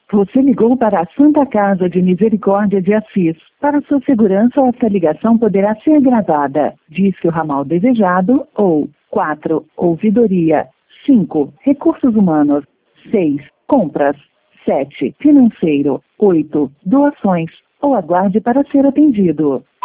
Você ligou para a Santa Casa de Misericórdia de Assis. Para sua segurança, esta ligação poderá ser gravada. Disque o ramal desejado ou 4. Ouvidoria. 5. Recursos humanos. 6. Compras. 7. Financeiro. 8. Doações. Ou aguarde para ser atendido.